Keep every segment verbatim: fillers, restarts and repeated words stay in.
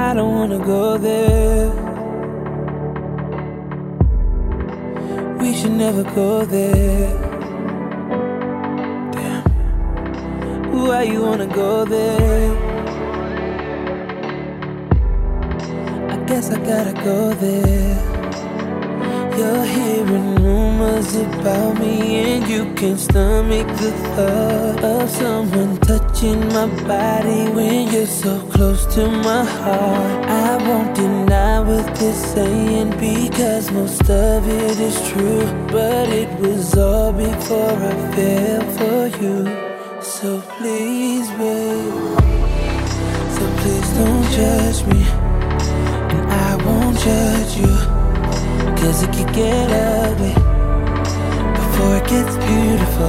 I don't wanna go there. We should never go there. Damn. Why you wanna go there? I guess I gotta go there. You're hearing rumors about me, and you can't stomach the thought of someone touching my body when you're so close to my heart. I won't deny what they're saying, because most of it is true, but it was all before I fell for you. So please, babe, so please don't judge me, and I won't judge you, 'cause it could get ugly before it gets beautiful.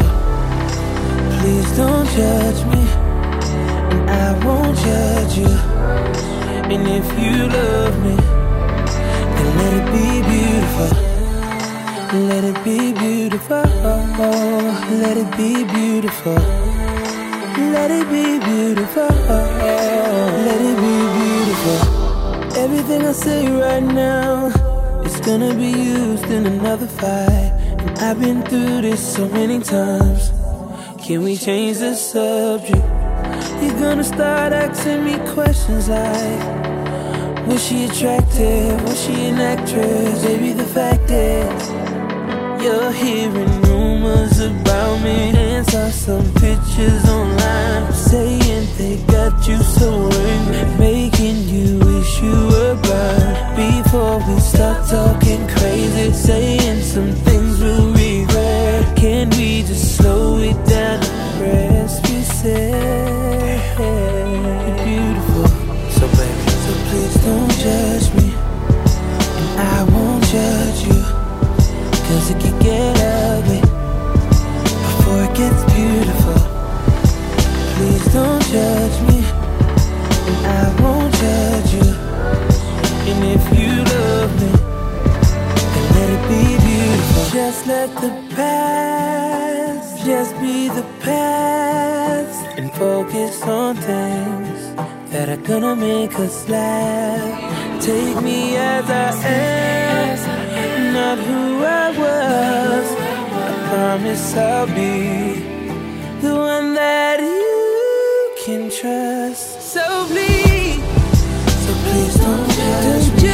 Please don't judge me, and I won't judge you. And if you love me, then let it be beautiful. Let it be beautiful. Let it be beautiful. Let it be beautiful. Let it be beautiful. Everything I say right now, it's gonna be used in another fight. And I've been through this so many times. Can we change the subject? You're gonna start asking me questions like, was she attractive? Was she an actress? Baby, the fact is, you're hearing rumors about me, and saw some pictures online saying they got you so angry, making you wish you were blind. Before we start talking crazy, saying some things we'll regret, can we just slow it down and rest? We said you're beautiful, so baby, so please don't judge me, and I won't judge you, 'cause it can get ugly before it gets beautiful. Please don't judge me, and I won't judge you. And if you love me, then let it be beautiful. Just let the past just be the past, and focus on things that are gonna make us laugh. Take me as I am, not who I was. I promise I'll be the one that you can trust. So please, so please don't judge me.